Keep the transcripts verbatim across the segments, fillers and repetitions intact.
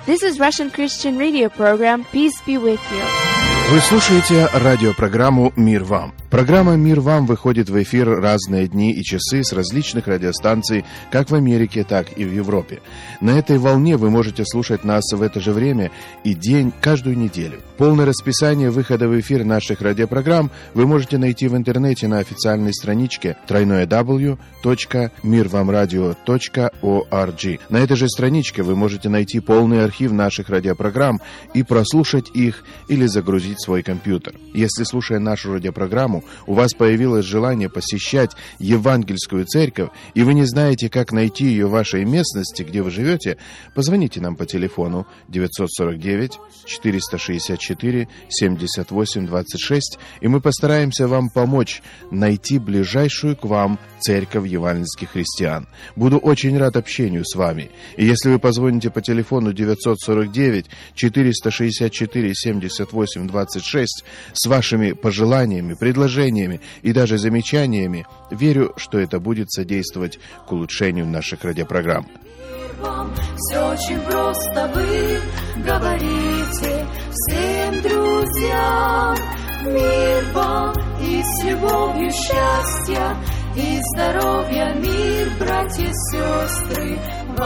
This is Russian Christian radio program. Peace be with you. Вы слушаете радиопрограмму «Мир вам». Программа «Мир вам» выходит в эфир разные дни и часы с различных радиостанций, как в Америке, так и в Европе. На этой волне вы можете слушать нас в это же время и день каждую неделю. Полное расписание выхода в эфир наших радиопрограмм вы можете найти в интернете на официальной страничке дабл ю дабл ю дабл ю точка мир вам радио точка орг. На этой же страничке вы можете найти полный архив наших радиопрограмм и прослушать их или загрузить свой компьютер. Если, слушая нашу радиопрограмму, у вас появилось желание посещать евангельскую церковь, и вы не знаете, как найти ее в вашей местности, где вы живете, позвоните нам по телефону девять сорок девять четыреста шестьдесят четыре семьдесят восемь двадцать шесть, и мы постараемся вам помочь найти ближайшую к вам церковь евангельских христиан. Буду очень рад общению с вами. И если вы позвоните по телефону девять сорок девять четыреста шестьдесят четыре семьдесят восемь двадцать шесть с вашими пожеланиями, предложениями и даже замечаниями, верю, что это будет содействовать к улучшению наших радиопрограмм. Все очень просто, вы говорите всем друзьям. Мир вам и с любовью счастья и здоровья, мир, братья и сестры,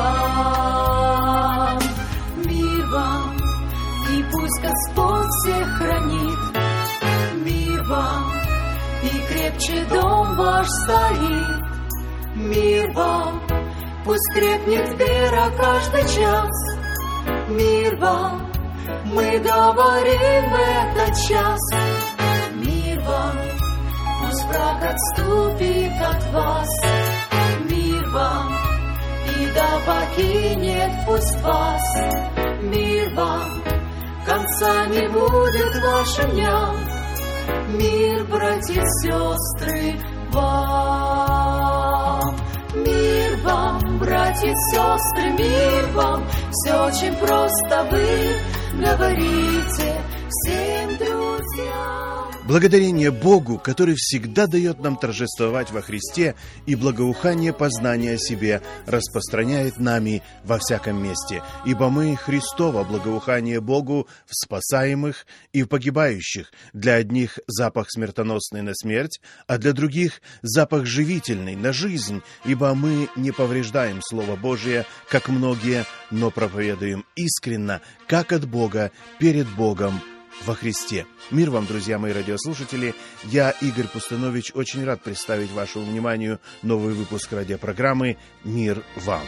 вам. Мир вам, и пусть Господь всех хранит. Мир вам, и крепче дом ваш стоит. Мир вам, пусть крепнет вера каждый час. Мир вам, мы говорим в этот час. Мир вам, пусть враг отступит от вас. Мир вам, и да покинет пусть вас. Мир вам, конца не будет вашим дням. Мир, братья и сестры, вам. Мир вам, братья и сестры, мир вам. Все очень просто, вы говорите всем друзьям. Благодарение Богу, который всегда дает нам торжествовать во Христе, и благоухание познания о себе распространяет нами во всяком месте. Ибо мы Христово благоухание Богу в спасаемых и в погибающих. Для одних запах смертоносный на смерть, а для других запах живительный на жизнь. Ибо мы не повреждаем Слово Божие, как многие, но проповедуем искренно, как от Бога, перед Богом, во Христе. Мир вам, друзья мои радиослушатели. Я, Игорь Пустанович, очень рад представить вашему вниманию новый выпуск радиопрограммы «Мир вам».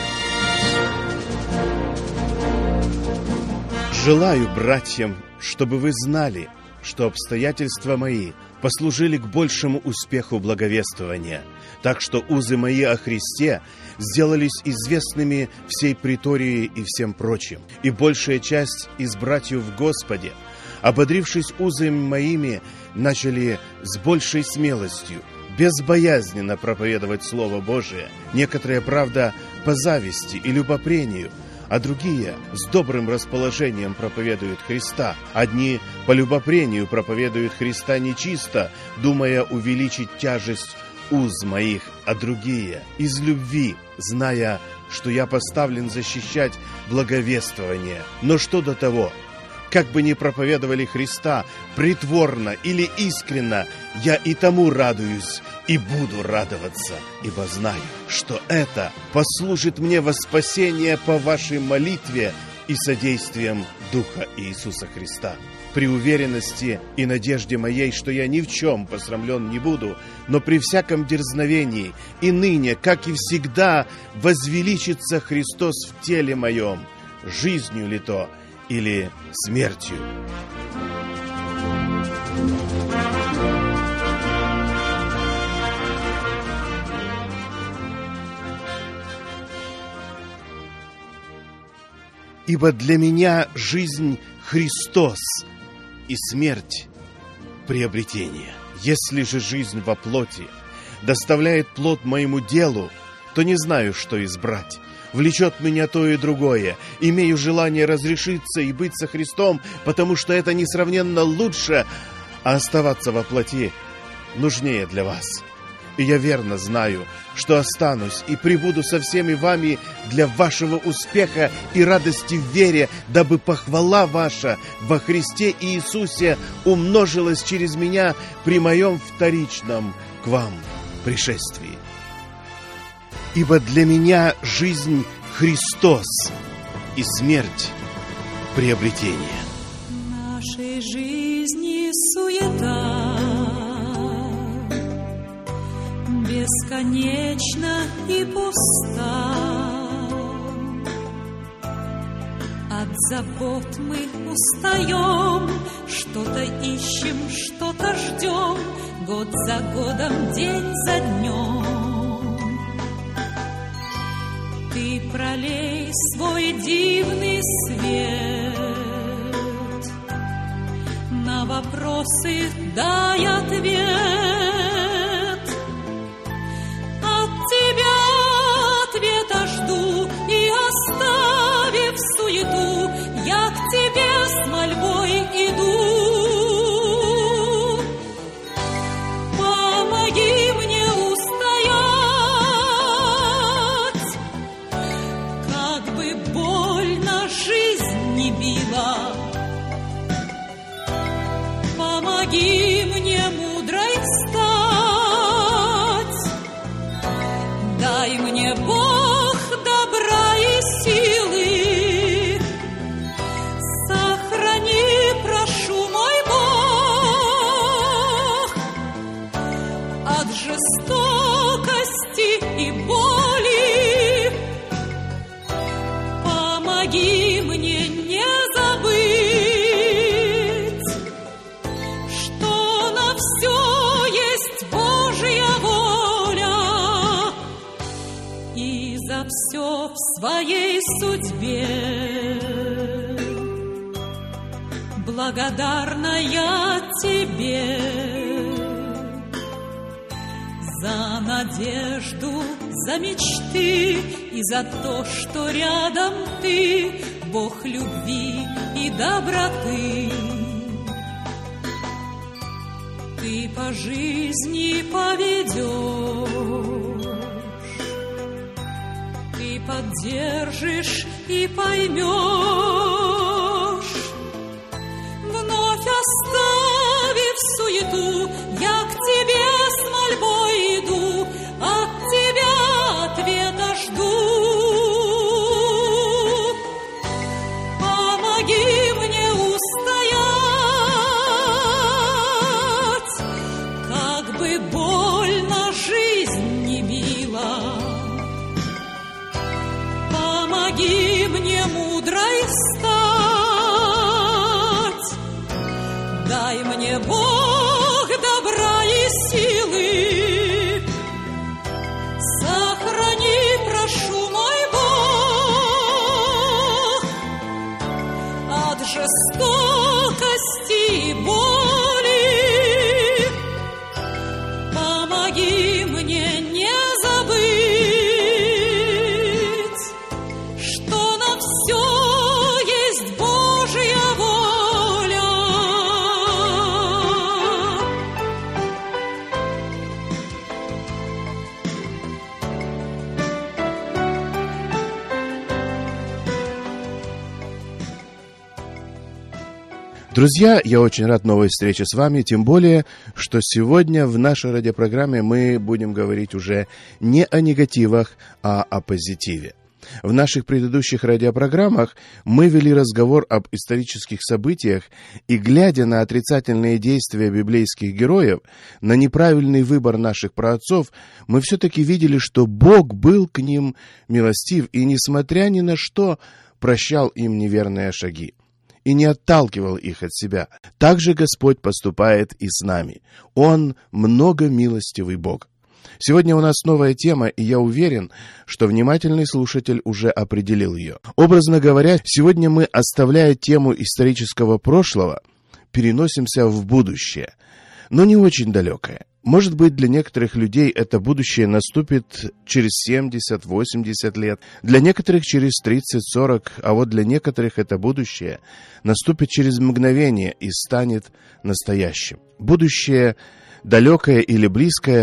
Желаю, братьям, чтобы вы знали, что обстоятельства мои послужили к большему успеху благовествования, так что узы мои о Христе сделались известными всей притории и всем прочим, и большая часть из братьев в Господе, ободрившись узами моими, начали с большей смелостью, безбоязненно проповедовать Слово Божие, некоторые, правда, по зависти и любопрению, а другие с добрым расположением проповедуют Христа. Одни по любопрению проповедуют Христа нечисто, думая увеличить тяжесть уз моих, а другие из любви, зная, что я поставлен защищать благовествование. Но что до того? Как бы ни проповедовали Христа притворно или искренно, я и тому радуюсь и буду радоваться, ибо знаю, что это послужит мне во спасение по вашей молитве и содействием Духа Иисуса Христа. При уверенности и надежде моей, что я ни в чем посрамлен не буду, но при всяком дерзновении и ныне, как и всегда, возвеличится Христос в теле моем, жизнью ли то или смертью. Ибо для меня жизнь Христос и смерть приобретение. Если же жизнь во плоти доставляет плод моему делу, то не знаю, что избрать. Влечет меня то и другое. Имею желание разрешиться и быть со Христом, потому что это несравненно лучше, а оставаться во плоти нужнее для вас. И я верно знаю, что останусь и пребуду со всеми вами для вашего успеха и радости в вере, дабы похвала ваша во Христе Иисусе умножилась через меня при моем вторичном к вам пришествии. Ибо для меня жизнь Христос и смерть приобретение. В нашей жизни суета бесконечна и пуста. От забот мы устаем, что-то ищем, что-то ждем, год за годом, день за днем. Ты пролей свой дивный свет, на вопросы дай ответ. От тебя ответа жду, и оставив суету, я к тебе с мольбой иду. Помоги мне устоять, как бы больно жизнь не била. Помоги мне мудрой стать, дай мне, Бог, добра и силы. Сохрани, прошу, мой Бог, от жестокости и боли. Помоги мне не забыть, что на все есть Божья воля, и за все в своей судьбе благодарна я тебе. За надежду, за мечты и за то, что рядом ты, Бог любви и доброты. Ты по жизни поведешь, ты поддержишь и поймешь. Вновь оставив суету, я к тебе с мольбой иду, от тебя ответа жду. Помоги мне устоять, как бы больно жизнь не била. Помоги мне мудрой стать, дай мне, Бог, добра и силы. Сохрани, прошу, мой Бог, от жестокости и боли. Помоги мне не забыть, что на все есть Божья воля. Друзья, я очень рад новой встрече с вами, тем более, что сегодня в нашей радиопрограмме мы будем говорить уже не о негативах, а о позитиве. В наших предыдущих радиопрограммах мы вели разговор об исторических событиях, и, глядя на отрицательные действия библейских героев, на неправильный выбор наших праотцов, мы все-таки видели, что Бог был к ним милостив и, несмотря ни на что, прощал им неверные шаги и не отталкивал их от себя. Так же Господь поступает и с нами. Он многомилостивый Бог. Сегодня у нас новая тема, и я уверен, что внимательный слушатель уже определил ее. Образно говоря, сегодня мы, оставляя тему исторического прошлого, переносимся в будущее, но не очень далекое. Может быть, для некоторых людей это будущее наступит через семьдесят-восемьдесят лет, для некоторых через тридцать-сорок, а вот для некоторых это будущее наступит через мгновение и станет настоящим. Будущее, далекое или близкое,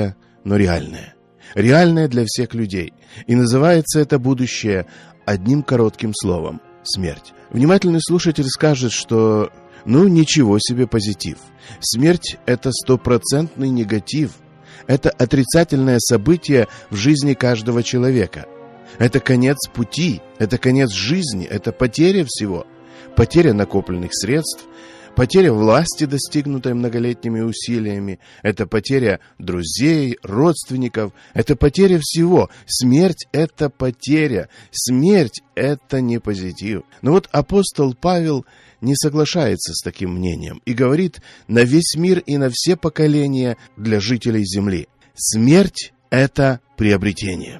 но реальное. Реальное для всех людей. И называется это будущее одним коротким словом – смерть. Внимательный слушатель скажет, что ну ничего себе позитив. Смерть – это стопроцентный негатив. Это отрицательное событие в жизни каждого человека. Это конец пути, это конец жизни, это потеря всего. Потеря накопленных средств, потеря власти, достигнутой многолетними усилиями, это потеря друзей, родственников, это потеря всего. Смерть – это потеря, смерть – это не позитив. Но вот апостол Павел не соглашается с таким мнением и говорит на весь мир и на все поколения для жителей земли. Смерть – это приобретение.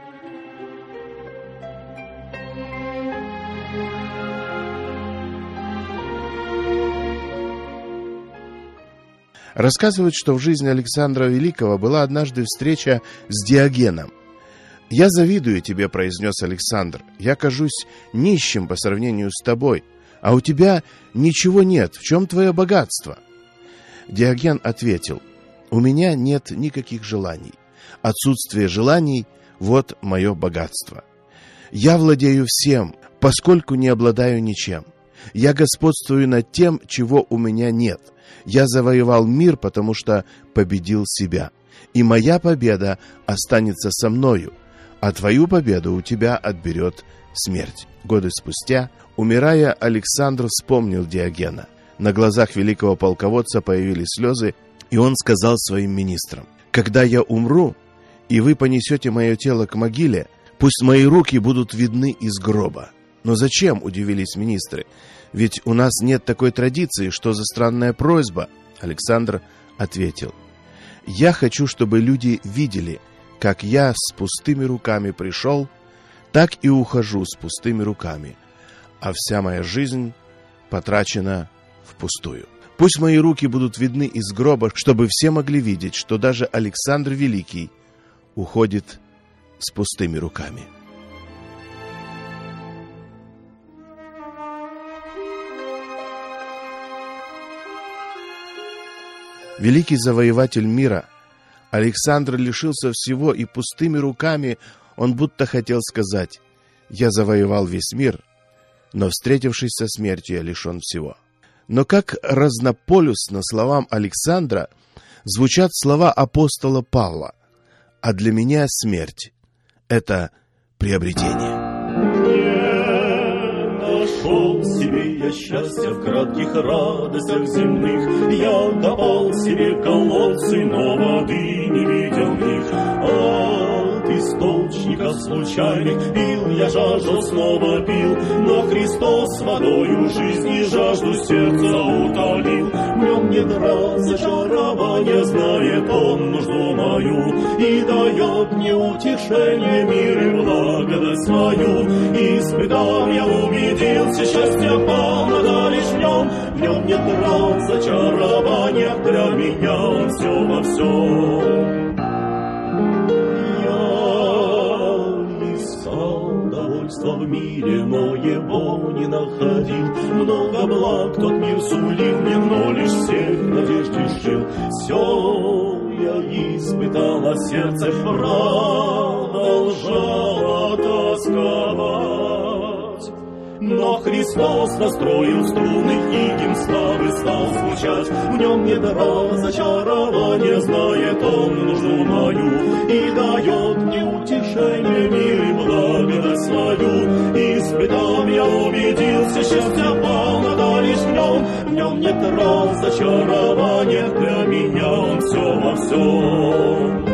Рассказывают, что в жизни Александра Великого была однажды встреча с Диогеном. «Я завидую тебе», — произнес Александр. «Я кажусь нищим по сравнению с тобой, а у тебя ничего нет. В чем твое богатство?» Диоген ответил: «У меня нет никаких желаний. Отсутствие желаний — вот мое богатство. Я владею всем, поскольку не обладаю ничем. Я господствую над тем, чего у меня нет. Я завоевал мир, потому что победил себя. И моя победа останется со мною, а твою победу у тебя отберет смерть». Годы спустя, умирая, Александр вспомнил Диогена. На глазах великого полководца появились слезы, и он сказал своим министрам: «Когда я умру, и вы понесете мое тело к могиле, пусть мои руки будут видны из гроба». «Но зачем?» – удивились министры. «Ведь у нас нет такой традиции, что за странная просьба?» Александр ответил: «Я хочу, чтобы люди видели, как я с пустыми руками пришел, так и ухожу с пустыми руками, а вся моя жизнь потрачена впустую. Пусть мои руки будут видны из гроба, чтобы все могли видеть, что даже Александр Великий уходит с пустыми руками». Великий завоеватель мира Александр лишился всего, и пустыми руками он будто хотел сказать: «Я завоевал весь мир, но, встретившись со смертью, я лишен всего». Но как разнополюсно словам Александра звучат слова апостола Павла: «А для меня смерть – это приобретение». Нашел себе я счастье в кратких радостях земных. Я копал себе колодцы, но воды не видел в них. От источников случайных пил я жажду, снова пил. Но Христос водою жизни жажду сердца утолил. В нем нет разочарования, знает Он нужду мою, и дает мне утешение, мир и благодать свою. Испытав я, убедился, счастье полно лишь в нем. В нем нет разочарования, для меня Он все во всем. Я искал довольства в мире, но его не находил. Много благ тот мир сулил мне, но лишь всех надежд лишил. Все я испытал, а сердце продолжало тосковать. Но Христос настроил струны, и гимн славы стал звучать. В нем нет разочарования, знает Он нужду мою, и дает мне утешение, мир и благодать свою. Испытав я, убедился, счастье полно, да лишь в нем. В нем нет разочарования, для меня Он все во всем.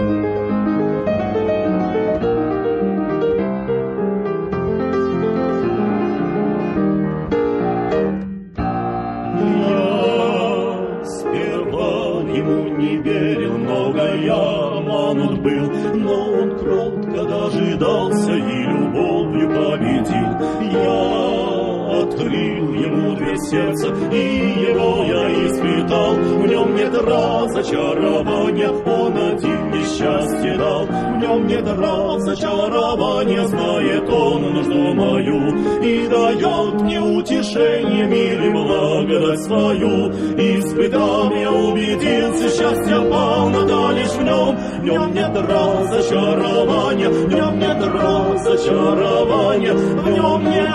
Был, но он кротко дожидался и любовью победил. Я открыл ему дверь сердца, и его я испытал. В нем нет разочарования, он один не счастье дал. В нем нет разочарования, знает он нужду мою, и дает мне утешение, мир и благодать свою. Испытав, я убедился, счастье полнота лишь в нем. В нем нет разочарования, в нем нет разочарования, в нем нет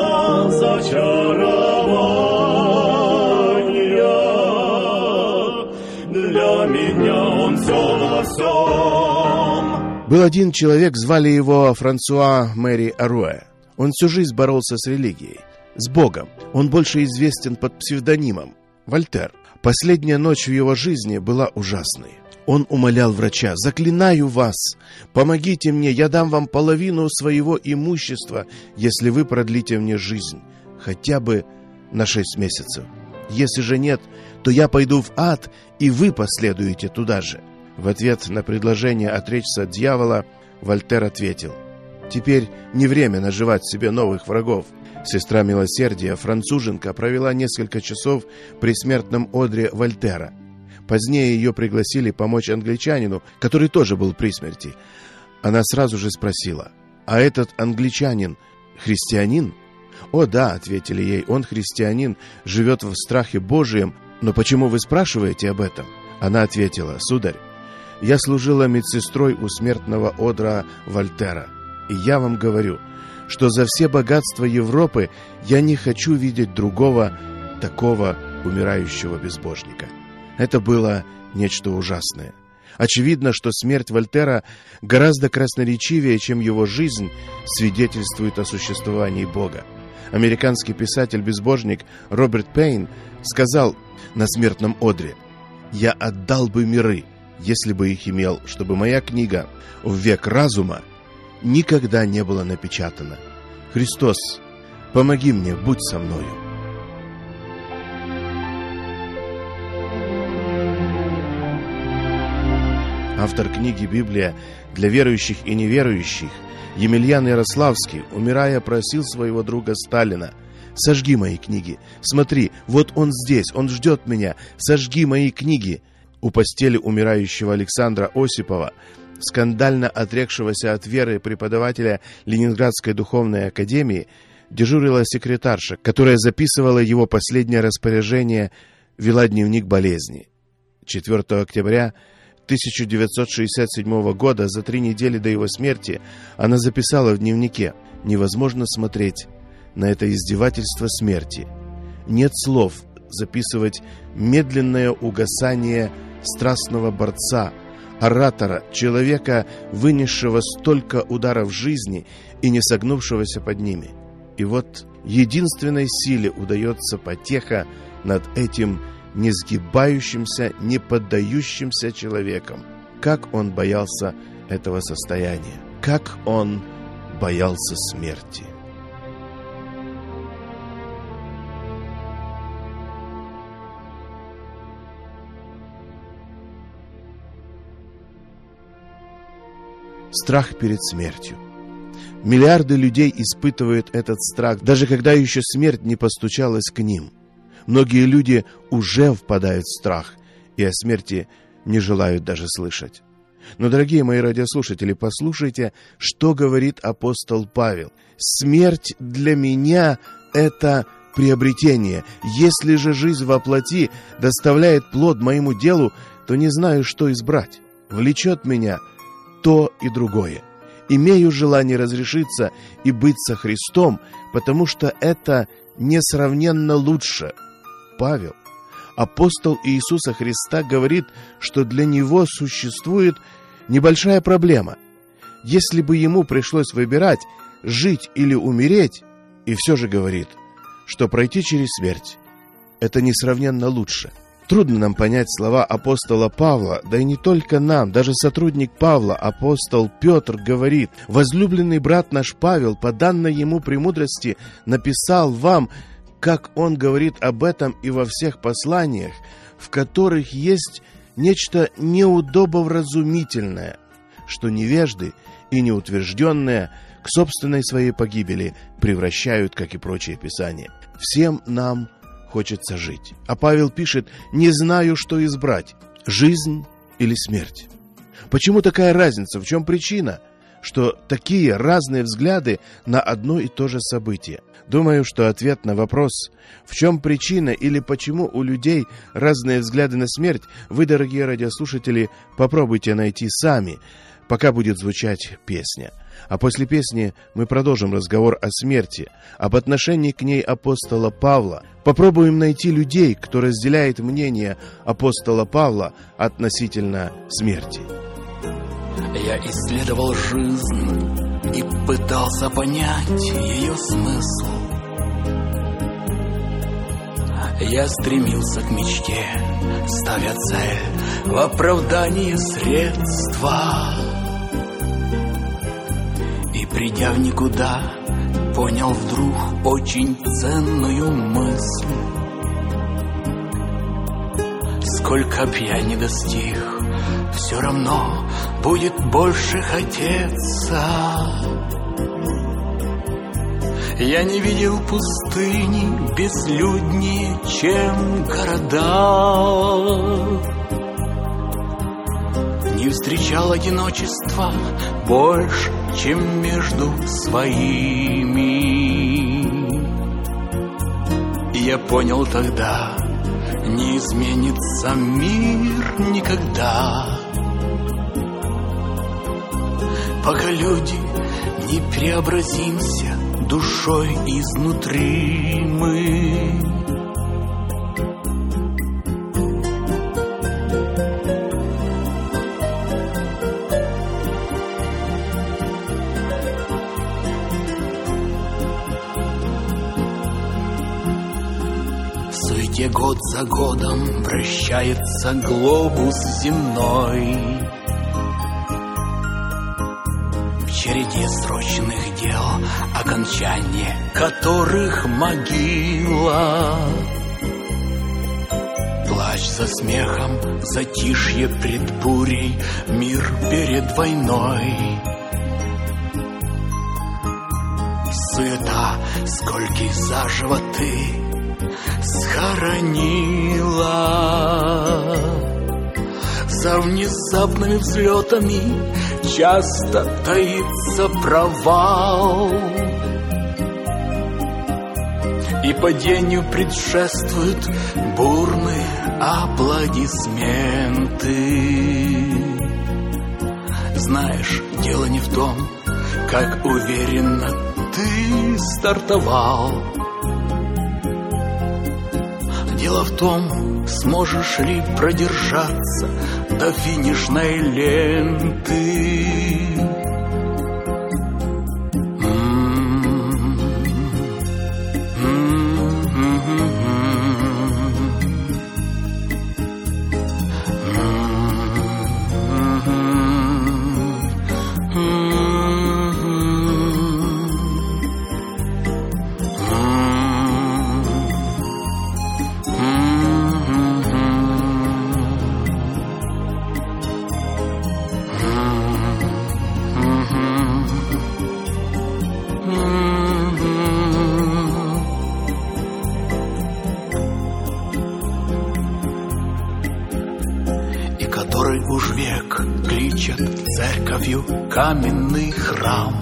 разочарования. Для меня он все во всем. Был один человек, звали его Франсуа Мэри Аруэ. Он всю жизнь боролся с религией, с Богом. Он больше известен под псевдонимом Вольтер. Последняя ночь в его жизни была ужасной. Он умолял врача: «Заклинаю вас, помогите мне, я дам вам половину своего имущества, если вы продлите мне жизнь, хотя бы на шесть месяцев. Если же нет, то я пойду в ад, и вы последуете туда же». В ответ на предложение отречься от дьявола Вольтер ответил: «Теперь не время наживать себе новых врагов». Сестра милосердия, француженка, провела несколько часов при смертном одре Вольтера. Позднее ее пригласили помочь англичанину, который тоже был при смерти. Она сразу же спросила: «А этот англичанин христианин?» «О да», — ответили ей, — «он христианин, живет в страхе Божием. Но почему вы спрашиваете об этом?» Она ответила: «Сударь, я служила медсестрой у смертного одра Вольтера, и я вам говорю, что за все богатства Европы я не хочу видеть другого такого умирающего безбожника». Это было нечто ужасное. Очевидно, что смерть Вольтера гораздо красноречивее, чем его жизнь, свидетельствует о существовании Бога. Американский писатель-безбожник Роберт Пейн сказал на смертном одре: «Я отдал бы миры, если бы их имел, чтобы моя книга «В век разума» никогда не была напечатана. Христос, помоги мне, будь со мною». Автор книги «Библия для верующих и неверующих» Емельян Ярославский, умирая, просил своего друга Сталина: «Сожги мои книги. Смотри, вот он здесь, он ждет меня. Сожги мои книги». У постели умирающего Александра Осипова, скандально отрекшегося от веры преподавателя Ленинградской духовной академии, дежурила секретарша, которая записывала его последнее распоряжение, вела дневник болезни. четвёртого октября тысяча девятьсот шестьдесят седьмого года, за три недели до его смерти, она записала в дневнике: «Невозможно смотреть на это издевательство смерти. Нет слов записывать медленное угасание страстного борца, оратора, человека, вынесшего столько ударов жизни и не согнувшегося под ними. И вот единственной силе удается потеха над этим несгибающимся, не поддающимся человеком». Как он боялся этого состояния, как он боялся смерти. Страх перед смертью. Миллиарды людей испытывают этот страх, даже когда еще смерть не постучалась к ним. Многие люди уже впадают в страх и о смерти не желают даже слышать. Но, дорогие мои радиослушатели, послушайте, что говорит апостол Павел. «Смерть для меня – это приобретение. Если же жизнь во плоти доставляет плод моему делу, то не знаю, что избрать. Влечет меня то и другое. Имею желание разрешиться и быть со Христом, потому что это несравненно лучше». Павел, апостол Иисуса Христа, говорит, что для него существует небольшая проблема. Если бы ему пришлось выбирать, жить или умереть, и все же говорит, что пройти через смерть – это несравненно лучше. Трудно нам понять слова апостола Павла, да и не только нам, даже сотрудник Павла, апостол Петр, говорит: «Возлюбленный брат наш Павел, по данной ему премудрости, написал вам», как он говорит об этом и во всех посланиях, в которых есть нечто неудобовразумительное, что невежды и неутвержденные к собственной своей погибели превращают, как и прочие писания. Всем нам хочется жить. А Павел пишет: «Не знаю, что избрать, жизнь или смерть». Почему такая разница? В чем причина, что такие разные взгляды на одно и то же событие? Думаю, что ответ на вопрос, в чем причина или почему у людей разные взгляды на смерть, вы, дорогие радиослушатели, попробуйте найти сами, пока будет звучать песня. А после песни мы продолжим разговор о смерти, об отношении к ней апостола Павла. Попробуем найти людей, кто разделяет мнение апостола Павла относительно смерти. Я исследовал жизнь и пытался понять ее смысл. Я стремился к мечте, ставя цель в оправдании средства. И придя в никуда, понял вдруг очень ценную мысль. Сколько б я ни достиг, все равно будет больше хотеться. Я не видел пустыни безлюднее, чем города. Не встречал одиночества больше, чем между своими. И я понял тогда, не изменится мир никогда, пока люди не преобразимся душой изнутри мы. В суете год за годом вращается глобус земной. В череде срочных дел, окончание которых могила. Плач за смехом, затишье пред бурей, мир перед войной. Суета, скольки заживо ты схоронила. За внезапными взлетами часто таится провал, и падению предшествуют бурные аплодисменты. Знаешь, дело не в том, как уверенно ты стартовал. Дело в том, сможешь ли продержаться до финишной ленты. Каменный храм,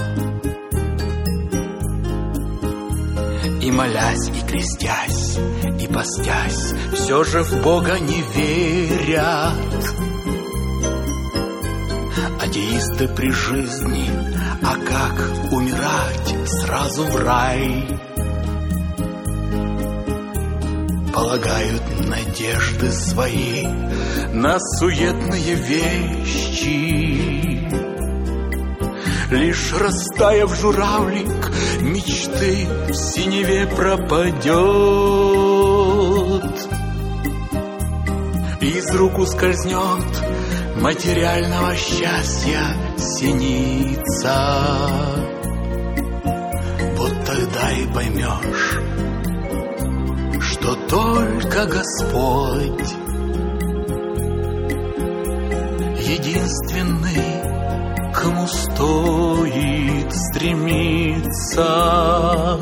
и молясь, и крестясь, и постясь, все же в Бога не верят. Атеисты при жизни, а как умирать сразу в рай? Полагают надежды свои на суетные вещи. Лишь растаяв журавлик, мечты в синеве пропадет. Из рук ускользнет материального счастья синица. Вот тогда и поймешь, что только Господь единственный, кому стоит стремиться.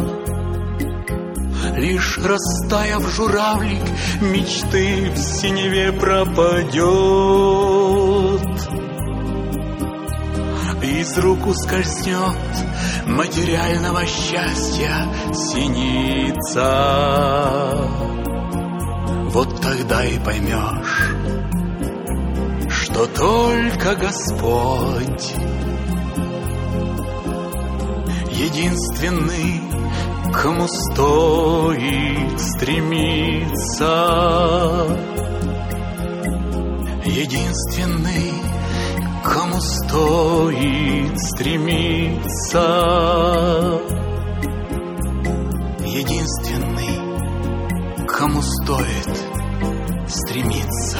Лишь растаяв журавлик, мечты в синеве пропадет. из рук ускользнет материального счастья синица. Вот тогда и поймешь, что только Господь единственный, кому стоит стремиться, единственный, кому стоит стремиться, единственный, кому стоит стремиться.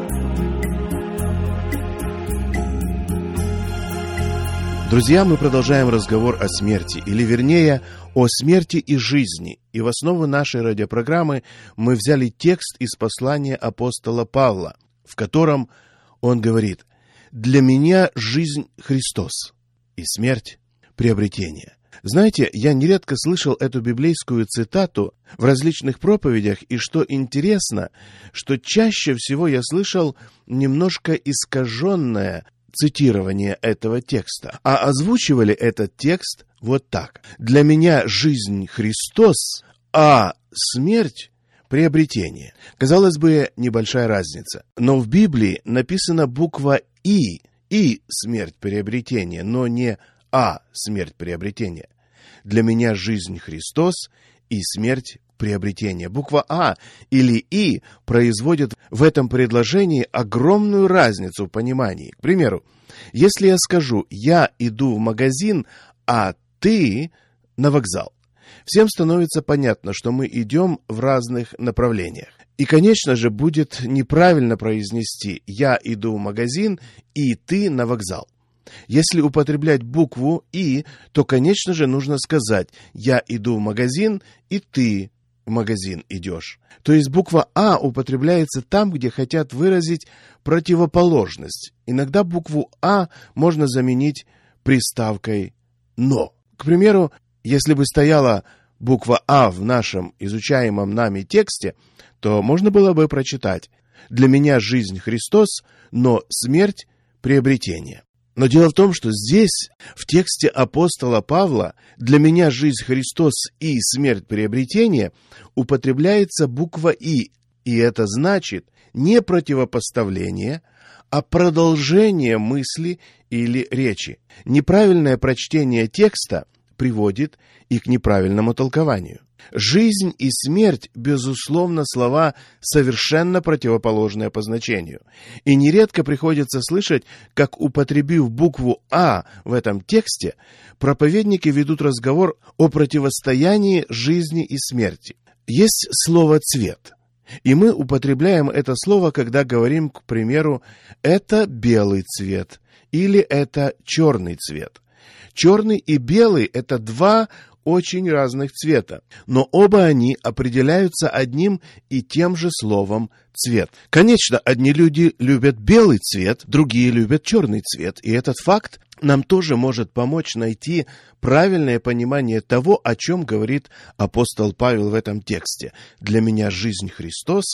Друзья, мы продолжаем разговор о смерти, или вернее, о смерти и жизни. И в основу нашей радиопрограммы мы взяли текст из послания апостола Павла, в котором он говорит: «Для меня жизнь Христос, и смерть приобретение». Знаете, я нередко слышал эту библейскую цитату в различных проповедях, и что интересно, что чаще всего я слышал немножко искаженное цитирование этого текста, а озвучивали этот текст вот так: «Для меня жизнь Христос, а смерть приобретение». Казалось бы, небольшая разница, но в Библии написана буква «и», «и» смерть приобретение, но не «а» смерть приобретение. Для меня жизнь Христос и смерть приобретение. Буква «а» или «и» производит в этом предложении огромную разницу в понимании. К примеру, если я скажу «я иду в магазин, а ты на вокзал», всем становится понятно, что мы идем в разных направлениях. И, конечно же, будет неправильно произнести «я иду в магазин, и ты на вокзал». Если употреблять букву «и», то, конечно же, нужно сказать «я иду в магазин, и ты в магазин идешь». То есть буква «а» употребляется там, где хотят выразить противоположность. Иногда букву «а» можно заменить приставкой «но». К примеру, если бы стояла буква «а» в нашем изучаемом нами тексте, то можно было бы прочитать: «Для меня жизнь Христос, но смерть приобретение». Но дело в том, что здесь, в тексте апостола Павла, «для меня жизнь Христос и смерть приобретение» употребляется буква «и», и это значит не противопоставление, а продолжение мысли или речи. Неправильное прочтение текста приводит и к неправильному толкованию. Жизнь и смерть, безусловно, слова совершенно противоположные по значению. И нередко приходится слышать, как, употребив букву «а» в этом тексте, проповедники ведут разговор о противостоянии жизни и смерти. Есть слово «цвет», и мы употребляем это слово, когда говорим, к примеру, «это белый цвет» или «это черный цвет». Черный и белый – это два очень разных цвета, но оба они определяются одним и тем же словом «цвет». Конечно, одни люди любят белый цвет, другие любят черный цвет, и этот факт нам тоже может помочь найти правильное понимание того, о чем говорит апостол Павел в этом тексте. «Для меня жизнь Христос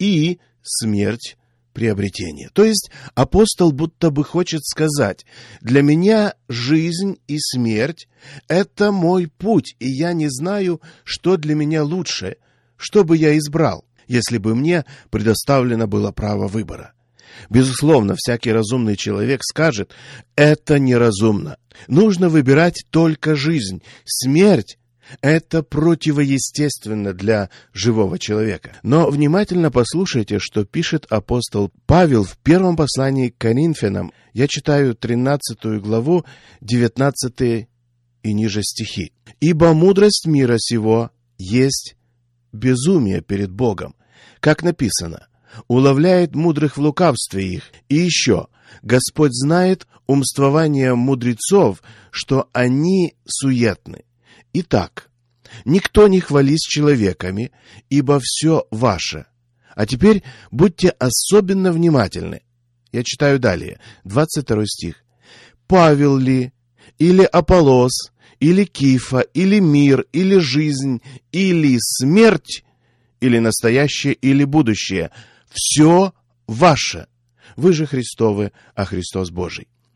и смерть приобретение». То есть апостол будто бы хочет сказать: для меня жизнь и смерть – это мой путь, и я не знаю, что для меня лучше, что бы я избрал, если бы мне предоставлено было право выбора. Безусловно, всякий разумный человек скажет: это неразумно. Нужно выбирать только жизнь. Смерть – это противоестественно для живого человека. Но внимательно послушайте, что пишет апостол Павел в первом послании к Коринфянам. Я читаю тринадцатую главу, девятнадцатые и ниже стихи. «Ибо мудрость мира сего есть безумие перед Богом, как написано: уловляет мудрых в лукавстве их. И еще, Господь знает умствование мудрецов, что они суетны. Итак, никто не хвались человеками, ибо все ваше». А теперь будьте особенно внимательны. Я читаю далее, двадцать второй стих. «Павел ли, или Аполлос, или Кифа, или мир, или жизнь, или смерть, или настоящее, или будущее, все ваше. Вы же Христовы, а Христос Божий».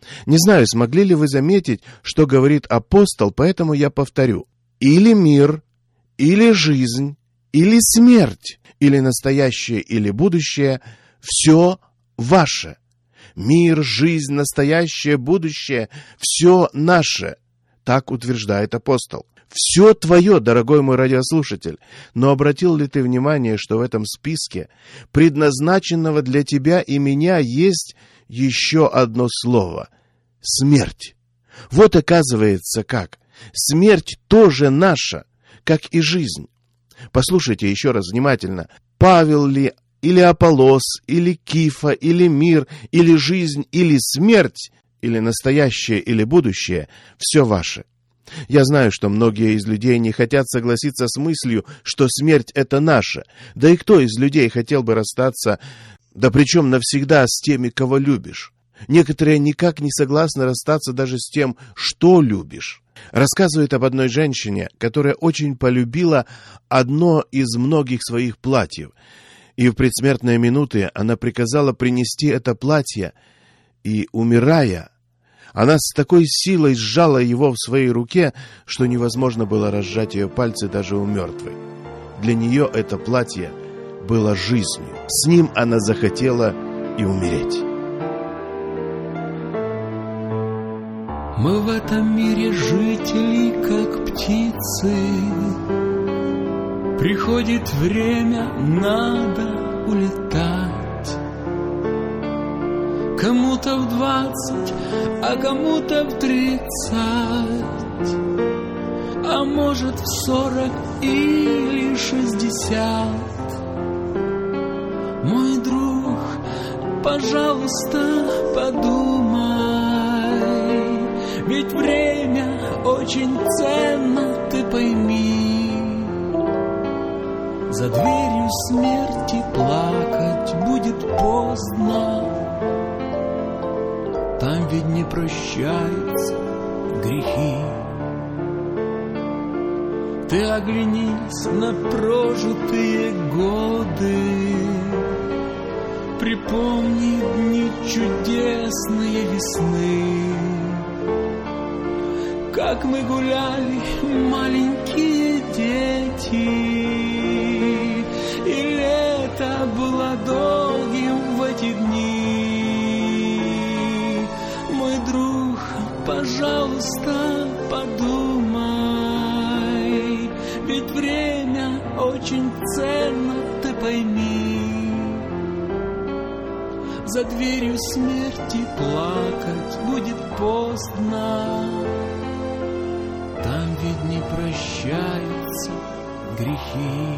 Не знаю, смогли ли вы заметить, что говорит апостол, поэтому я повторю. Или мир, или жизнь, или смерть, или настоящее, или будущее – все ваше. Мир, жизнь, настоящее, будущее – все наше. Так утверждает апостол. Все твое, дорогой мой радиослушатель. Но обратил ли ты внимание, что в этом списке, предназначенного для тебя и меня, есть еще одно слово – смерть. Вот оказывается как. Смерть тоже наша, как и жизнь. Послушайте еще раз внимательно. Павел ли, или Аполлос, или Кифа, или мир, или жизнь, или смерть, или настоящее, или будущее – все ваше. Я знаю, что многие из людей не хотят согласиться с мыслью, что смерть – это наша. Да и кто из людей хотел бы расстаться, да причем навсегда, с теми, кого любишь? Некоторые никак не согласны расстаться даже с тем, что любишь. Рассказывает об одной женщине, которая очень полюбила одно из многих своих платьев. И в предсмертные минуты она приказала принести это платье, и, умирая, она с такой силой сжала его в своей руке, что невозможно было разжать ее пальцы даже у мертвой. Для нее это платье было жизнью. С ним она захотела и умереть. Мы в этом мире жители, как птицы. Приходит время, надо улетать. Кому-то в двадцать, а кому-то в тридцать, а может в сорок или шестьдесят. Мой друг, пожалуйста, подумай, ведь время очень ценно, ты пойми. За дверью смерти плакать будет поздно. Там ведь не прощаются грехи. Ты оглянись на прожитые годы, припомни дни чудесные весны, как мы гуляли, маленькие дети, и лето было долгим в эти дни. Мой друг, пожалуйста, подумай, ведь время очень ценно, ты пойми. За дверью смерти плакать будет поздно. Там ведь не прощаются грехи.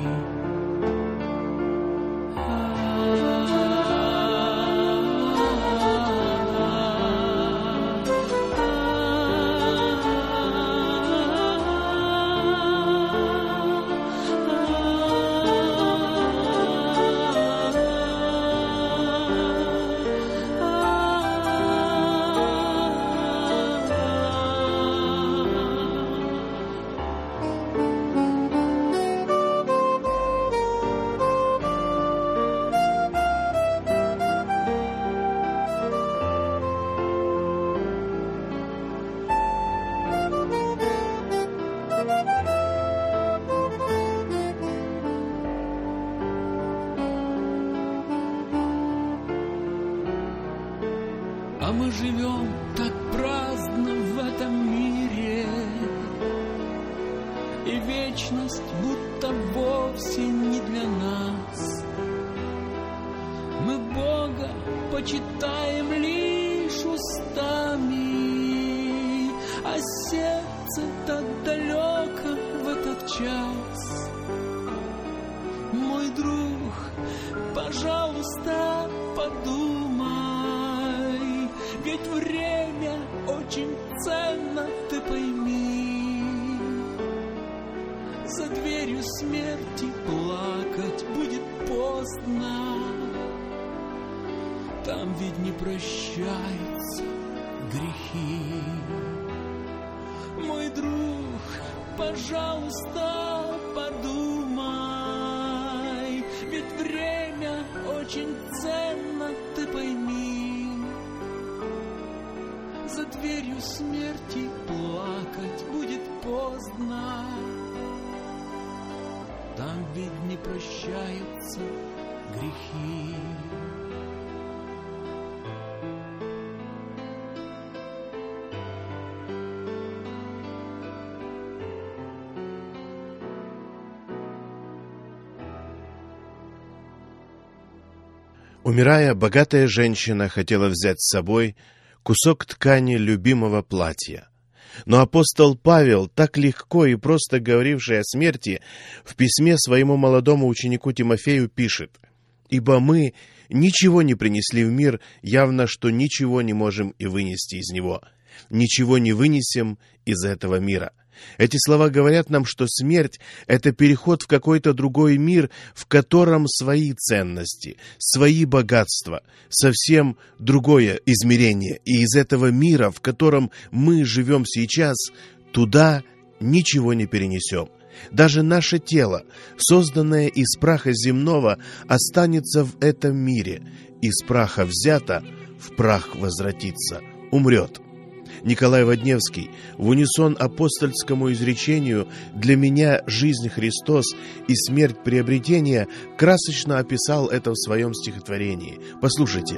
А мы живем так праздно в этом мире, и вечность будто вовсе не для нас. Мы Бога почитаем лишь устами, а сердце так далеко в этот час. Мой друг, пожалуйста, подумай, ведь время очень ценно, ты пойми. За дверью смерти плакать будет поздно. Там ведь не прощаются грехи. Мой друг, пожалуйста, подумай, ведь время очень ценно, ты пойми. дверью смерти плакать будет поздно. Там ведь не прощаются грехи. Умирая, богатая женщина хотела взять с собой кусок ткани любимого платья. Но апостол Павел, так легко и просто говоривший о смерти, в письме своему молодому ученику Тимофею пишет: «Ибо мы ничего не принесли в мир, явно, что ничего не можем и вынести из него. Ничего не вынесем из этого мира». Эти слова говорят нам, что смерть — это переход в какой-то другой мир, в котором свои ценности, свои богатства, совсем другое измерение. И из этого мира, в котором мы живем сейчас, туда ничего не перенесем. Даже наше тело, созданное из праха земного, останется в этом мире. Из праха взято, в прах возвратится, умрет. Николай Водневский в унисон апостольскому изречению «Для меня жизнь Христос и смерть приобретение» красочно описал это в своем стихотворении. Послушайте.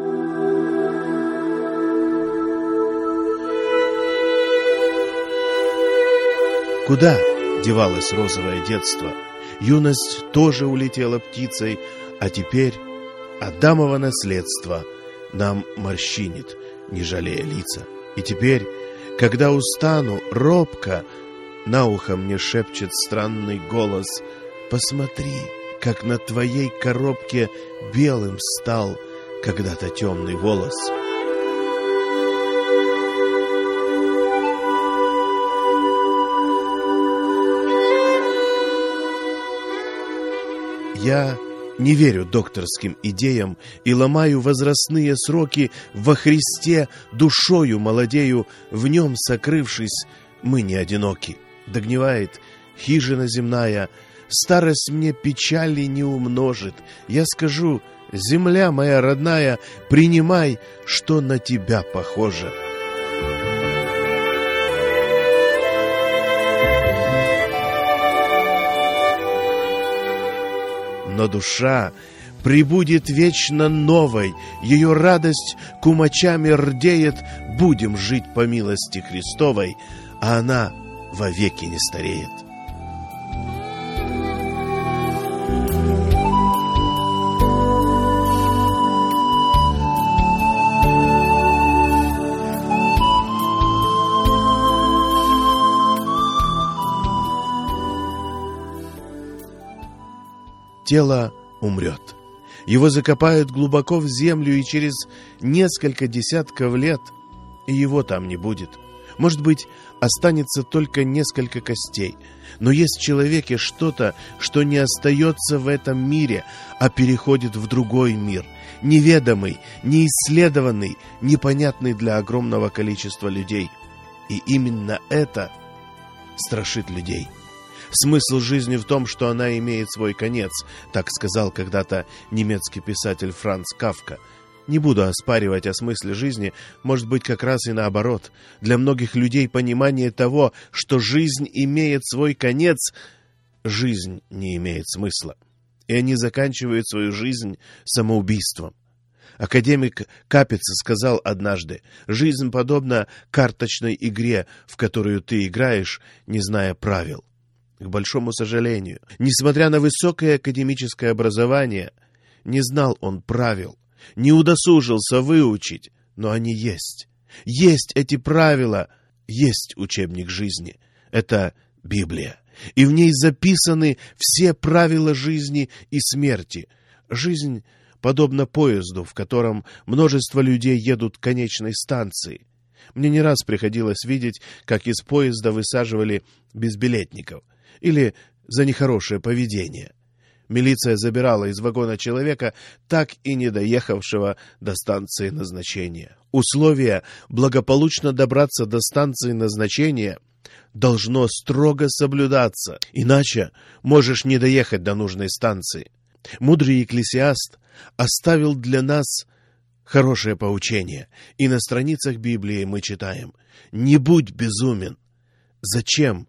Куда девалось розовое детство? Юность тоже улетела птицей, а теперь Адамово наследство нам морщинит, не жалея лица. И теперь, когда устану, робко на ухо мне шепчет странный голос: «Посмотри, как на твоей коробке белым стал когда-то темный волос». Я не верю докторским идеям и ломаю возрастные сроки. Во Христе душою молодею, в нем сокрывшись, мы не одиноки. Догнивает хижина земная, старость мне печали не умножит. Я скажу: земля моя родная, принимай, что на тебя похоже. Но душа прибудет вечно новой, ее радость кумачами рдеет, будем жить по милости Христовой, а она вовеки не стареет. Тело умрет. Его закопают глубоко в землю, и через несколько десятков лет его там не будет. Может быть, останется только несколько костей. Но есть в человеке что-то, что не остается в этом мире, а переходит в другой мир. Неведомый, неисследованный, непонятный для огромного количества людей. И именно это страшит людей. Смысл жизни в том, что она имеет свой конец, так сказал когда-то немецкий писатель Франц Кафка. Не буду оспаривать о смысле жизни, может быть, как раз и наоборот. Для многих людей понимание того, что жизнь имеет свой конец, жизнь не имеет смысла. И они заканчивают свою жизнь самоубийством. Академик Капица сказал однажды: «Жизнь подобна карточной игре, в которую ты играешь, не зная правил». К большому сожалению, несмотря на высокое академическое образование, не знал он правил, не удосужился выучить, но они есть. Есть эти правила, есть учебник жизни. Это Библия. И в ней записаны все правила жизни и смерти. Жизнь подобна поезду, в котором множество людей едут к конечной станции. Мне не раз приходилось видеть, как из поезда высаживали безбилетников или за нехорошее поведение. Милиция забирала из вагона человека, так и не доехавшего до станции назначения. Условие благополучно добраться до станции назначения должно строго соблюдаться, иначе можешь не доехать до нужной станции. Мудрый Екклесиаст оставил для нас хорошее поучение. И на страницах Библии мы читаем: «Не будь безумен». Зачем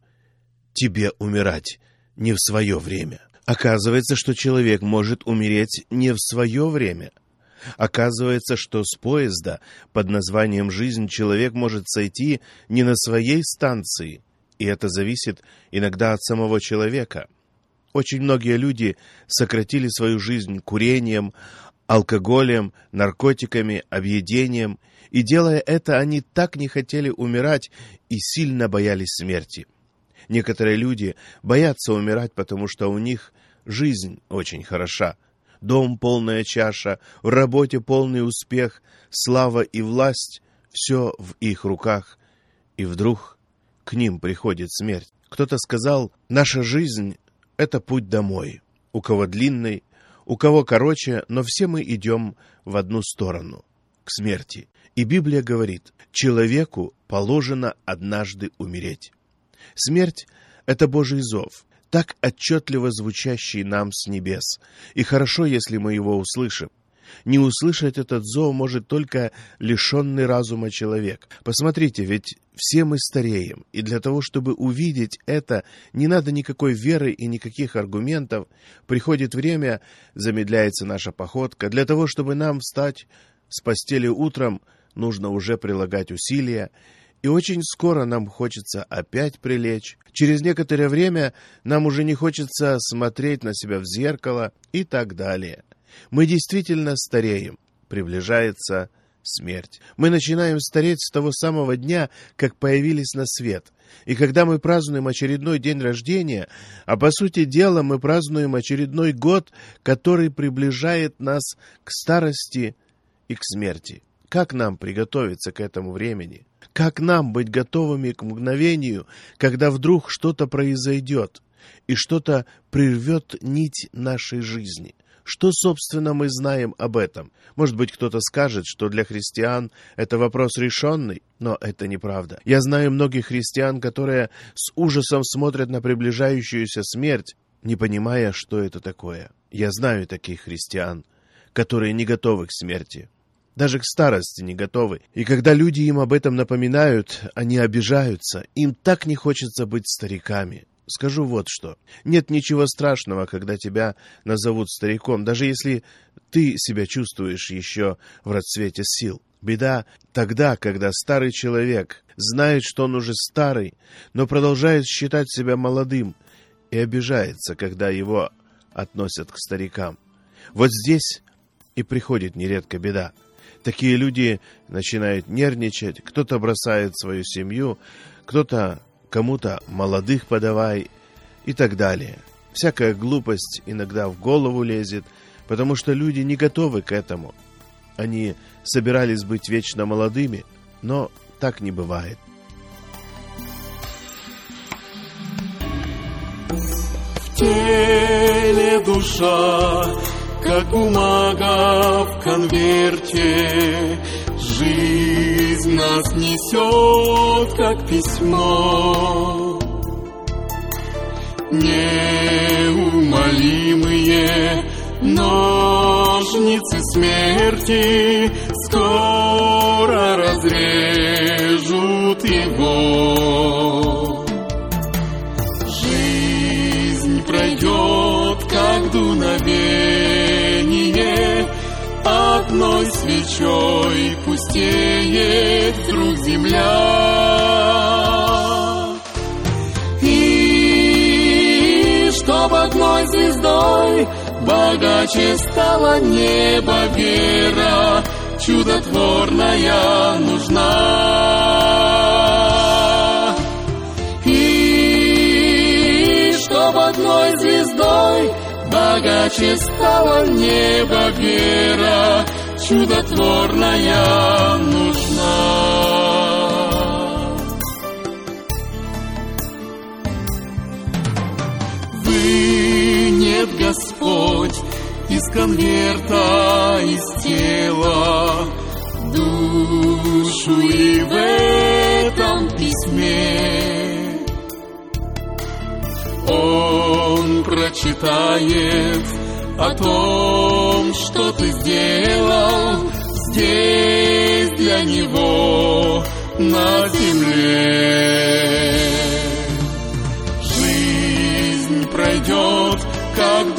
тебе умирать не в свое время? Оказывается, что человек может умереть не в свое время. Оказывается, что с поезда под названием «Жизнь» человек может сойти не на своей станции, и это зависит иногда от самого человека. Очень многие люди сократили свою жизнь курением, алкоголем, наркотиками, объедением, и, делая это, они так не хотели умирать и сильно боялись смерти. Некоторые люди боятся умирать, потому что у них жизнь очень хороша. Дом, полная чаша, в работе полный успех, слава и власть — все в их руках. И вдруг к ним приходит смерть. Кто-то сказал: наша жизнь — это путь домой. У кого длинный, у кого короче, но все мы идем в одну сторону — к смерти. И Библия говорит: человеку положено однажды умереть. Смерть — это Божий зов, так отчетливо звучащий нам с небес. И хорошо, если мы его услышим. Не услышать этот зов может только лишенный разума человек. Посмотрите, ведь все мы стареем, и для того, чтобы увидеть это, не надо никакой веры и никаких аргументов. Приходит время, замедляется наша походка. Для того, чтобы нам встать с постели утром, нужно уже прилагать усилия, и очень скоро нам хочется опять прилечь. Через некоторое время нам уже не хочется смотреть на себя в зеркало и так далее. Мы действительно стареем, приближается смерть. Мы начинаем стареть с того самого дня, как появились на свет. И когда мы празднуем очередной день рождения, а по сути дела мы празднуем очередной год, который приближает нас к старости и к смерти. Как нам приготовиться к этому времени? Как нам быть готовыми к мгновению, когда вдруг что-то произойдет и что-то прервет нить нашей жизни? Что, собственно, мы знаем об этом? Может быть, кто-то скажет, что для христиан это вопрос решенный, но это неправда. Я знаю многих христиан, которые с ужасом смотрят на приближающуюся смерть, не понимая, что это такое. Я знаю таких христиан, которые не готовы к смерти. Даже к старости не готовы. И когда люди им об этом напоминают, они обижаются. Им так не хочется быть стариками. Скажу вот что. Нет ничего страшного, когда тебя назовут стариком, даже если ты себя чувствуешь еще в расцвете сил. Беда тогда, когда старый человек знает, что он уже старый, но продолжает считать себя молодым и обижается, когда его относят к старикам. Вот здесь и приходит нередко беда. Такие люди начинают нервничать, кто-то бросает свою семью, кто-то кому-то молодых подавай и так далее. Всякая глупость иногда в голову лезет, потому что люди не готовы к этому. Они собирались быть вечно молодыми, но так не бывает. В теле душа, как бумага в конверте, жизнь нас несет, как письмо. Неумолимые ножницы смерти скоро разрежут его. Жизнь пройдет, как дуновение, одной свечой пустеет вдруг земля. И чтоб одной звездой богаче стало небо, вера чудотворная нужна. И чтоб одной звездой богаче стало небо, вера чудотворная нужна. Вынет Господь из конверта, из тела душу, и в этом письме Он прочитает о том, что ты сделал, здесь для него на земле. Жизнь пройдет, как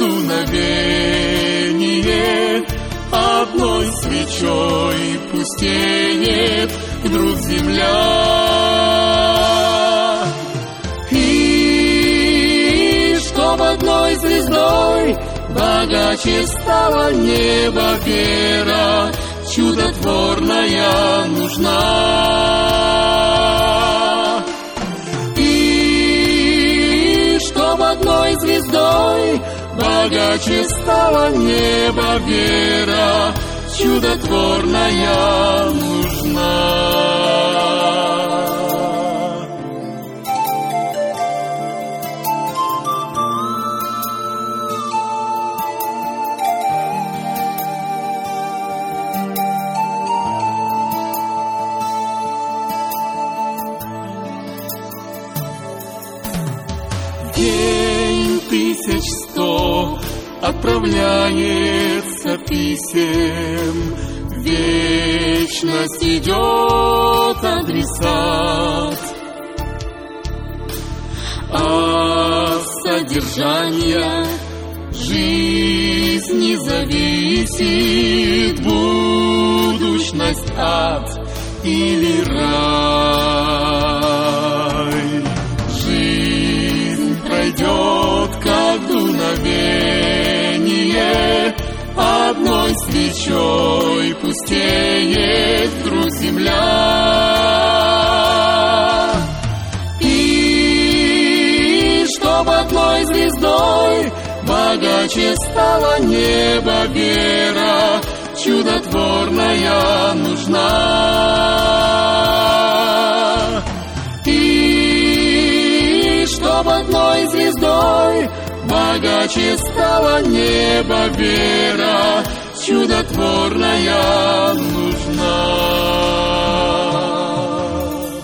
дуновение, одной свечой пустеет вдруг земля. И чтоб одной звездой богаче стало небо, вера чудотворная нужна. И чтоб одной звездой богаче стало небо, вера чудотворная нужна. День тысяч сто отправляется писем, в вечность идет адресат, а содержание жизни зависит будущность, ад или рай. Жизнь пройдет, как дуновение, одной свечой пустеет вдруг земля. И чтоб одной звездой богаче стало небо, вера чудотворная нужна. И чтоб одной звездой богаче стало небо, вера чудотворная нужна.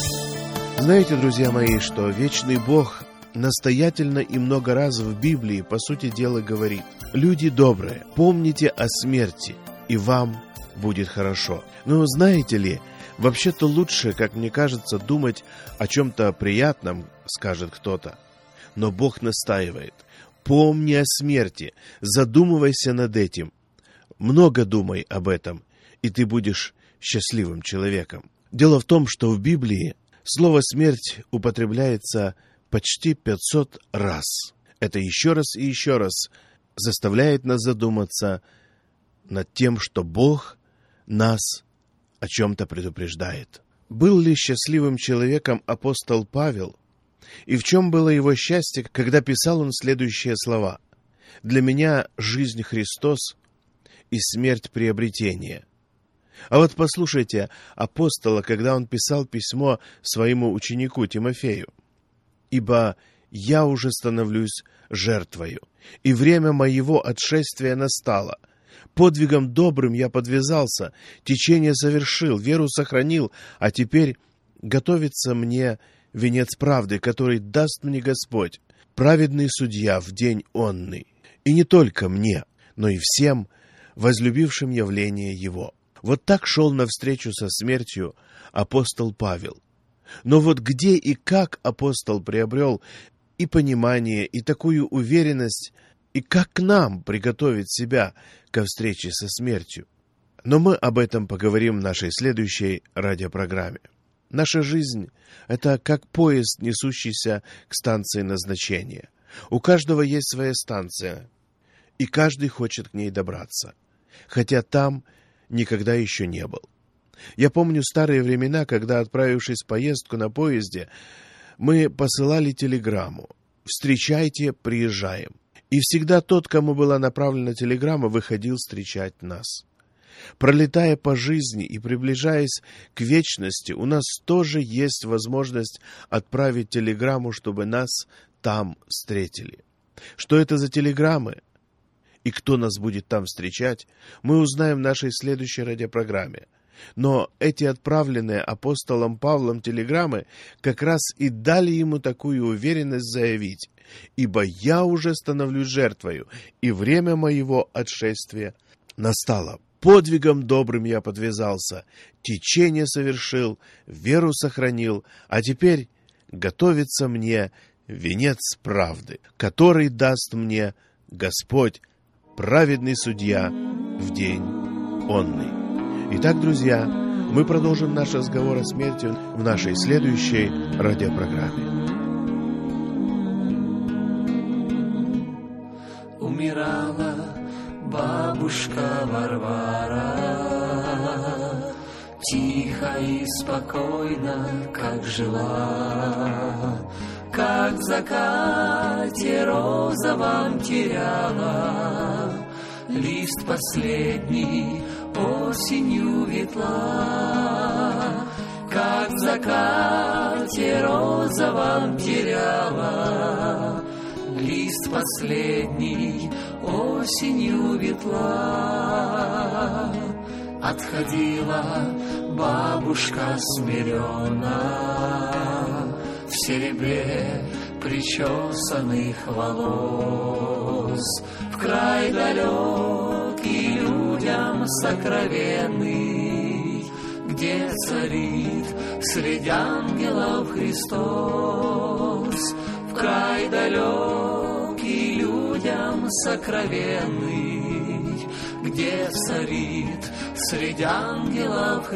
Знаете, друзья мои, что вечный Бог настоятельно и много раз в Библии, по сути дела, говорит: «Люди добрые, помните о смерти, и вам будет хорошо». Но знаете ли, вообще-то лучше, как мне кажется, думать о чем-то приятном, скажет кто-то. Но Бог настаивает: помни о смерти, задумывайся над этим, много думай об этом, и ты будешь счастливым человеком. Дело в том, что в Библии слово «смерть» употребляется почти пятьсот раз. Это еще раз и еще раз заставляет нас задуматься над тем, что Бог нас о чем-то предупреждает. Был ли счастливым человеком апостол Павел? И в чем было его счастье, когда писал он следующие слова: «Для меня жизнь Христос и смерть приобретение». А вот послушайте апостола, когда он писал письмо своему ученику Тимофею: «Ибо я уже становлюсь жертвою, и время моего отшествия настало. Подвигом добрым я подвязался, течение совершил, веру сохранил, а теперь готовится мне венец правды, который даст мне Господь, праведный судья в день онный. И не только мне, но и всем, возлюбившим явление Его». Вот так шел навстречу со смертью апостол Павел. Но вот где и как апостол приобрел и понимание, и такую уверенность, и как нам приготовить себя ко встрече со смертью? Но мы об этом поговорим в нашей следующей радиопрограмме. Наша жизнь — это как поезд, несущийся к станции назначения. У каждого есть своя станция, и каждый хочет к ней добраться, хотя там никогда еще не был. Я помню старые времена, когда, отправившись в поездку на поезде, мы посылали телеграмму: «Встречайте, приезжаем». И всегда тот, кому была направлена телеграмма, выходил встречать нас. Пролетая по жизни и приближаясь к вечности, у нас тоже есть возможность отправить телеграмму, чтобы нас там встретили. Что это за телеграммы и кто нас будет там встречать, мы узнаем в нашей следующей радиопрограмме. Но эти отправленные апостолом Павлом телеграммы как раз и дали ему такую уверенность заявить: «Ибо я уже становлюсь жертвою, и время моего отшествия настало». подвигом добрым я подвязался, течение совершил, веру сохранил, а теперь готовится мне венец правды, который даст мне Господь, праведный судья, в день онный. Итак, друзья, мы продолжим наш разговор о смерти в нашей следующей радиопрограмме. Умирала бабушка Варвара, тихо и спокойно, как жила, как в закате розовом теряла лист последний, осенью ветла, как в закате розовом теряла лист последний, осенью ветла. Отходила бабушка смиренно в серебре причесанных волос, в край далекий, людям сокровенный, где царит среди ангелов Христос, в край далекий, людям сокровенный, где царит среди ангелов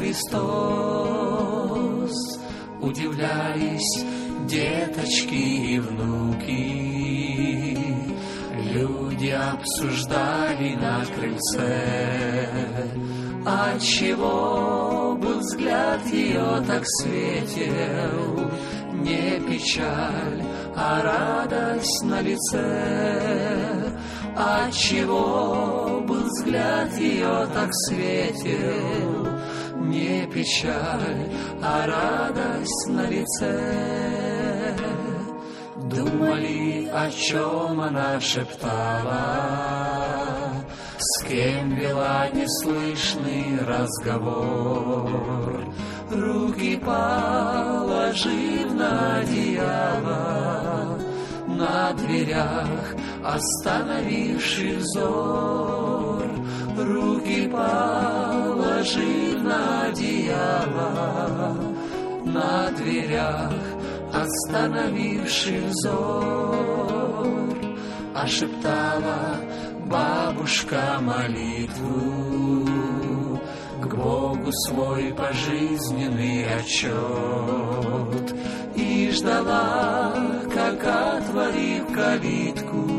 Христос. Удивлялись деточки и внуки, люди обсуждали на крыльце, отчего был взгляд ее так светел, не печаль, а радость на лице, отчего был взгляд ее так светел, не печаль, а радость на лице. Думали, о чем она шептала, с кем вела неслышный разговор, руки положив на одеяло, на дверях остановивший взор, руки положив на одеяло, на дверях остановивший взор, ошептала бабушка молитву, к Богу свой пожизненный отчет, и ждала, как, отворив калитку,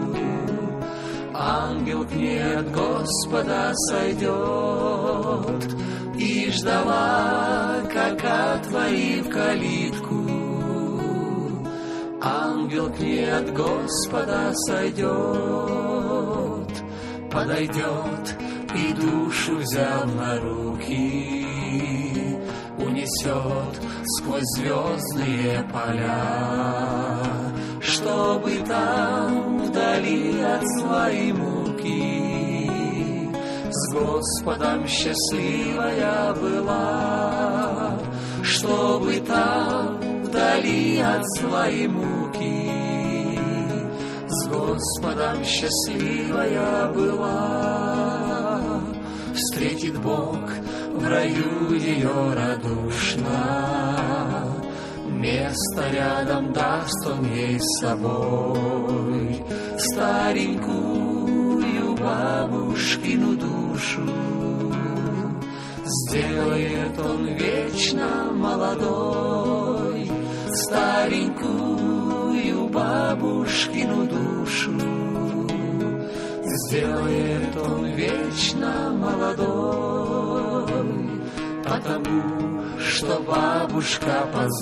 ангел к ней от Господа сойдет, и ждала, как, отворив калитку, ангел к ней от Господа сойдет, подойдет и душу взял на руки, унесет сквозь звездные поля, чтобы там вдали от своей муки с Господом счастливая была, чтобы там вдали от своей муки с Господом счастливая была. Встретит Бог в раю ее радушно, место рядом даст он ей с собой, старенькую бабушкину душу сделает он вечно молодой, старенькую бабушкину душу сделает он вечно молодой, потому что бабушка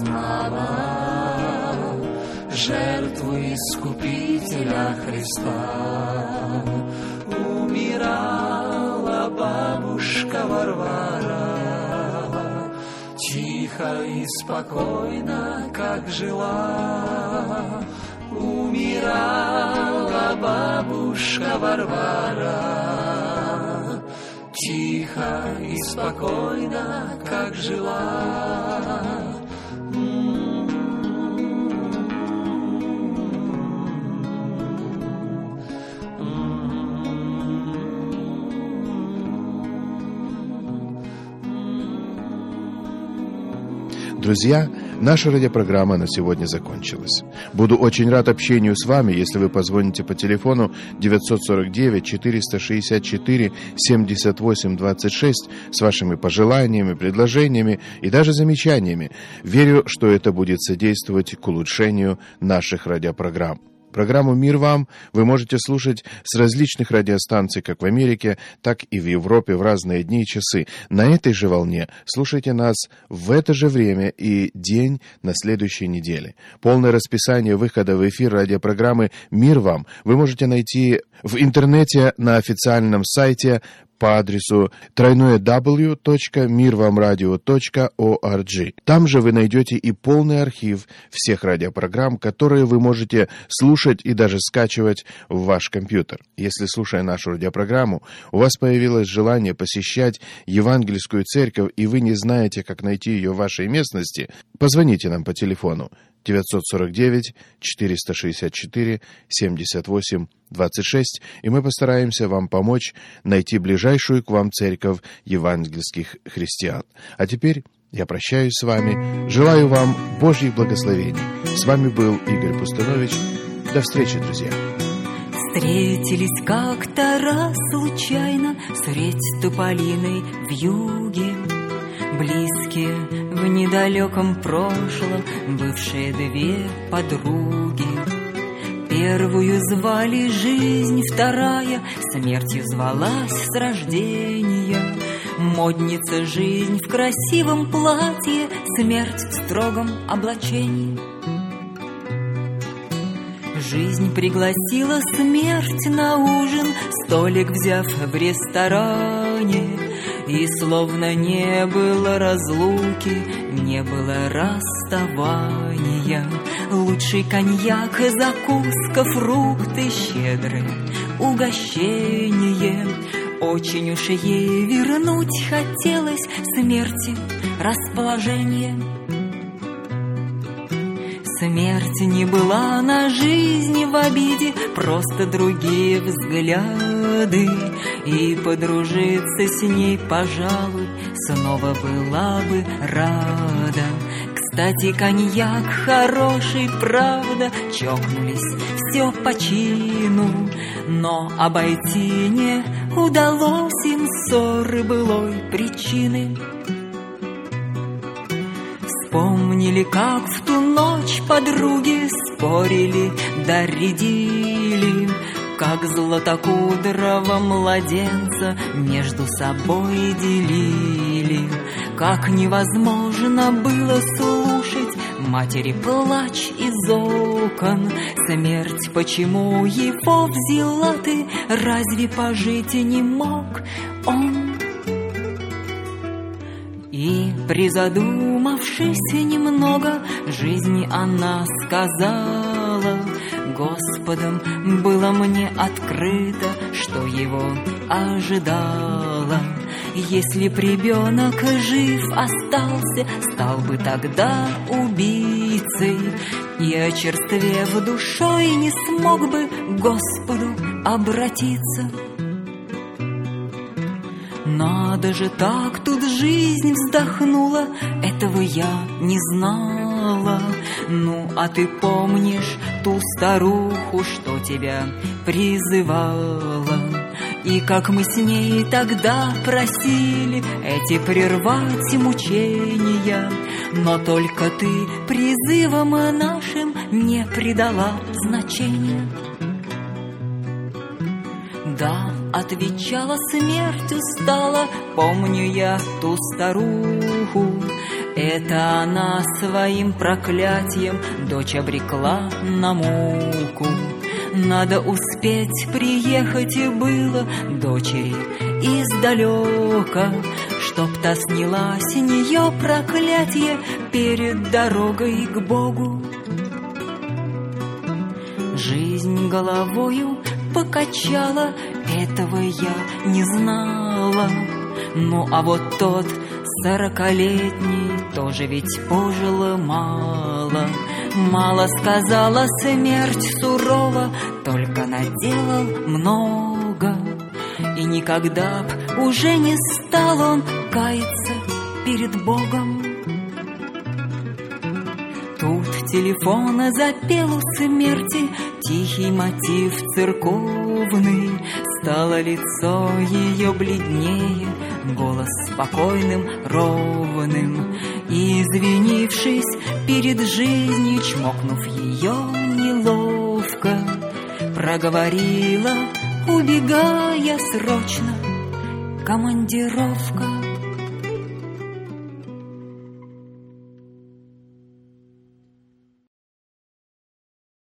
познала жертву Искупителя Христа. Умирала бабушка Варвара, тихо и спокойно, как жила. Умирала бабушка Варвара, тихо и спокойно, как жила. Друзья, наша радиопрограмма на сегодня закончилась. Буду очень рад общению с вами, если вы позвоните по телефону девятьсот сорок девять четыреста шестьдесят четыре семьдесят восемь двадцать шесть с вашими пожеланиями, предложениями и даже замечаниями. Верю, что это будет содействовать к улучшению наших радиопрограмм. Программу «Мир вам» вы можете слушать с различных радиостанций, как в Америке, так и в Европе в разные дни и часы. На этой же волне слушайте нас в это же время и день на следующей неделе. Полное расписание выхода в эфир радиопрограммы «Мир вам» вы можете найти в интернете на официальном сайте по адресу дабл ю дабл ю дабл ю точка мир вам радио точка орг. Там же вы найдете и полный архив всех радиопрограмм, которые вы можете слушать и даже скачивать в ваш компьютер. Если, слушая нашу радиопрограмму, у вас появилось желание посещать Евангельскую церковь, и вы не знаете, как найти ее в вашей местности, позвоните нам по телефону девятьсот сорок девять четыреста шестьдесят четыре семьдесят восемь двадцать шесть, и мы постараемся вам помочь найти ближайшую к вам церковь евангельских христиан. А теперь я прощаюсь с вами, желаю вам Божьих благословений. С вами был Игорь Пустунович. До встречи, друзья. Встретились как-то раз случайно средь тополиной вьюги, близкие в недалеком прошлом бывшие две подруги. Первую звали жизнь, вторая смертью звалась с рождения. Модница жизнь в красивом платье, смерть в строгом облачении. Жизнь пригласила смерть на ужин, столик взяв в ресторане. И словно не было разлуки, не было расставания. Лучший коньяк, закуска, фрукты, щедрое угощение. Очень уж ей вернуть хотелось смерти расположение. Смерть не была на жизни в обиде, просто другие взгляды. И подружиться с ней, пожалуй, снова была бы рада. Кстати, коньяк хороший, правда, чокнулись все по чину. Но обойти не удалось им ссоры былой причины. Вспомнили, как в ту ночь подруги спорили, доредили, как златокудрого младенца между собой делили. Как невозможно было слушать матери плач из окон. Смерть, почему его взяла ты, разве пожить не мог он? И, призадумавшись немного, жизни она сказала: Господом было мне открыто, что его ожидало. Если б ребенок жив остался, стал бы тогда убийцей, и, очерствев душой, не смог бы к Господу обратиться. Надо же, так тут жизнь вздохнула, этого я не знала. Ну, а ты помнишь ту старуху, что тебя призывала? И как мы с ней тогда просили эти прервать мучения, но только ты призывам нашим не придала значения. Да, отвечала смерть устала, помню я ту старуху. Это она своим проклятием дочь обрекла на муку. Надо успеть приехать и было дочери издалека, чтоб та сняла с нее проклятие перед дорогой к Богу. Жизнь головою покачала, этого я не знала. Ну а вот тот сорокалетний тоже ведь пожил мало. Мало сказала смерть сурова, только наделал много. И никогда б уже не стал он каяться перед Богом. телефона запел у смерти тихий мотив церковный. Стало лицо ее бледнее, голос спокойным, ровным. И, извинившись перед жизнью, чмокнув ее неловко, проговорила, убегая срочно: командировка.